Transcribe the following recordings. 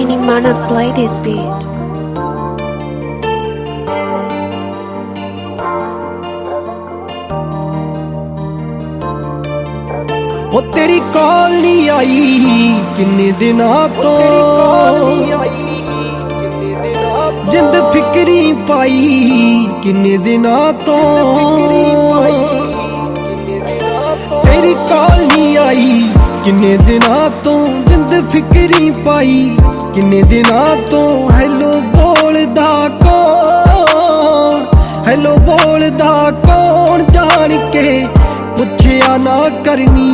Tiny Mana play this beat. ओ तेरी call नहीं आई किन्ने दिनां तो, जिंद फिक्री पाई किन्ने दिनां तो, तेरी कॉल नहीं आई किन्ने दिनां तो, जिंद फिक्री पाई किन्ने दिनां तो। हैलो बोलदा कौन, हैलो बोलदा कौन, जान के पुछया ना करनी,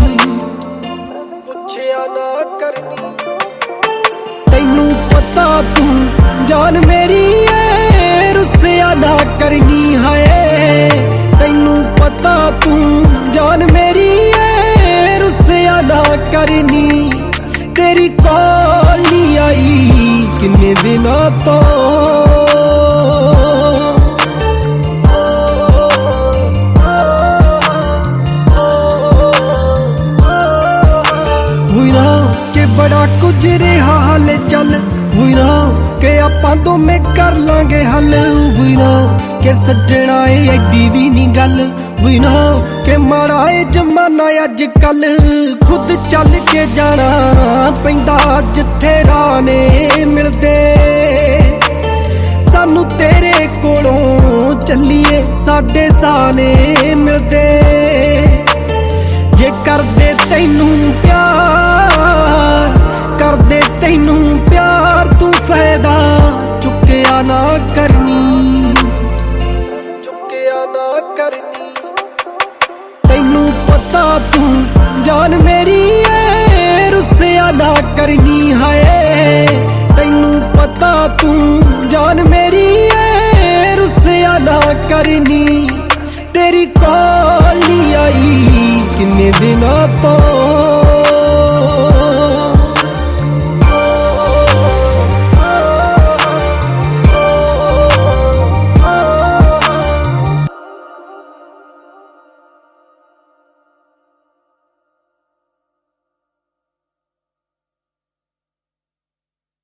पुछया ना करनी। तैनू पता तू जान मेरी है, रुस्सिया ना करनी है। तैनू पता तू जान मेरी है, रुस्सिया ना करनी। तेरी कॉल नहीं आई किन्ने दिनां तो, बड़ा कुछ रहा हाल चल। वीरा के आपां दोवें कर लांगे हल, वीरा के सज्जणा एडी भी नी गल, वीरा के माड़ा ए जमाना अज कल। खुद चल के जाना पैंदा जिथे राह ने मिलदे, सानू तेरे कोलों चलिए साडे साने मिलदे। जे करदे तैनू प्यार, करदे तैनू प्यार, तू फायदा चुक्या ना करनी, चुक्या ना करनी। तैनू पता तू जान मेरी है, रुस्सिया ना करनी है। तैनू पता तू जान मेरी है, रुस्सिया ना करनी। तेरी कॉल नहीं आई किन्ने दिनां तो।